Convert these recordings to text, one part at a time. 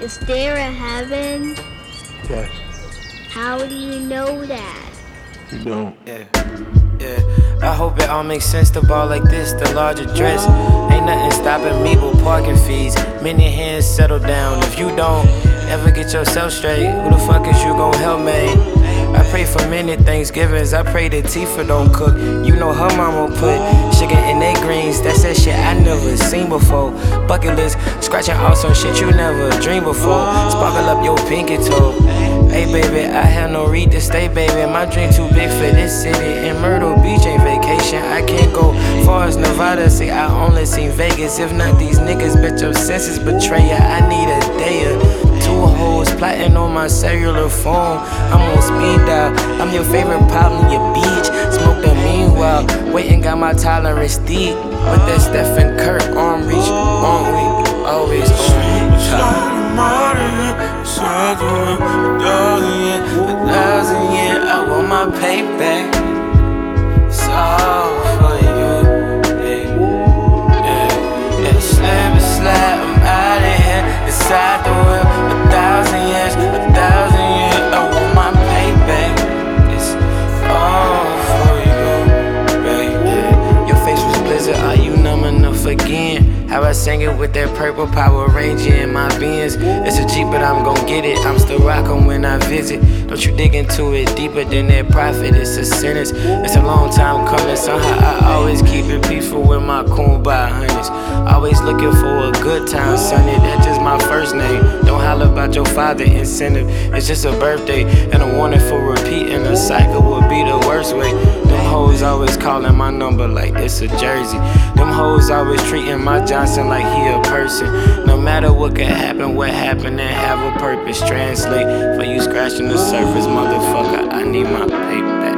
Is there a heaven? Yes. How do you know that? You don't. Yeah, I hope it all makes sense to ball like this, the large address. Ain't nothing stopping me but parking fees. Many hands settle down. If you don't ever get yourself straight, who the fuck is you gon' help me? I pray for many Thanksgivings. I pray that Tifa don't cook. You know her mama put sugar in they greens. That's that shit I never seen before. Bucket list, scratching off some shit you never dreamed before. Sparkle up your pinky toe. Hey baby, I have no read to stay, baby. My dream too big for this city. And Myrtle Beach ain't vacation. I can't go far as Nevada. See, I only seen Vegas. If not these niggas, bet your senses betray ya. I need a day or two hoes plotting on my cellular phone. I'm on speed dial. I'm your favorite problem, your beach. Smoke the meanwhile. Waiting, got my tolerance deep. With that Stephen Kirk arm reach, always on top. I want my payback. It's all for you, yeah. Slip and slide, I'm outta here. Inside the whip, 1,000 years, 1,000 years. I want my payback. It's all for you, baby. Your face was blizzard, are you numb enough again? How I sang it with that purple Power Ranger in my Benz. It's a Jeep, but I'm gon' get it. I'm still rockin' when I visit. Don't you dig into it deeper than that profit? It's a sentence. It's a long time coming. Somehow I always keep it peaceful with my coon by hundreds. Always looking for a good time, sonny. That's just my first name. Don't holler about your father incentive. It's just a birthday and a warning for repeating. A cycle would be the worst way. Them hoes always calling my number like it's a jersey. Them hoes always treating my Johnson like he a person. No matter what could happen, what happened and have a purpose. Translate for you scratching the surface, motherfucker. I need my payback.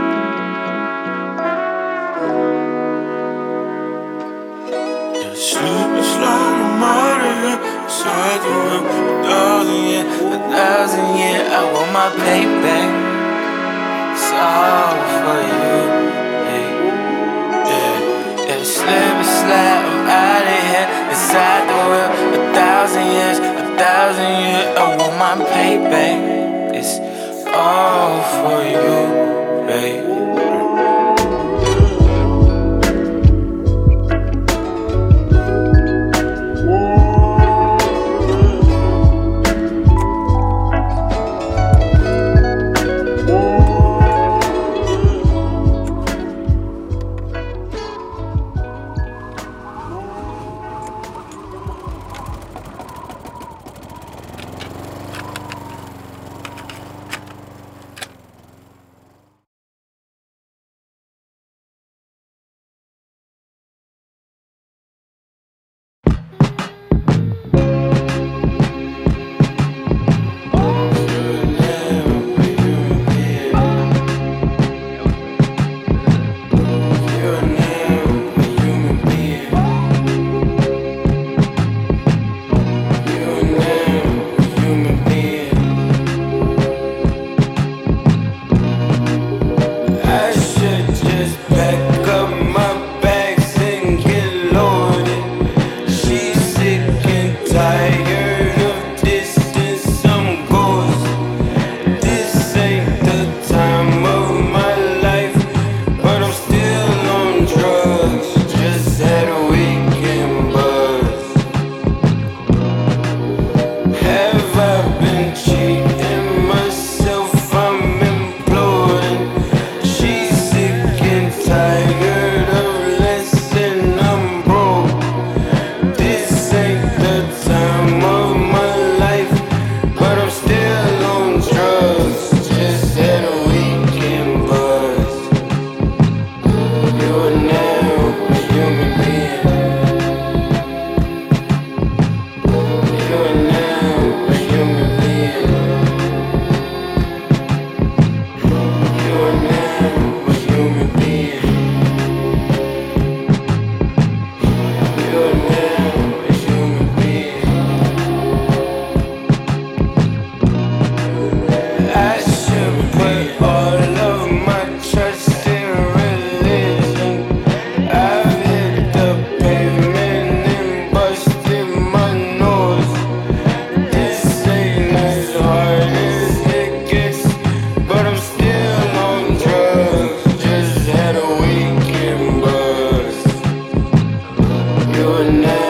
Slip and slide, I'm outta here. Inside the whip, 1,000 years, 1,000 years. I want my payback. It's all for you, yeah. Slip and slide, I'm outta here. Inside the whip, 1,000 years, 1,000 years. I want my payback. It's all for you, babe. you were never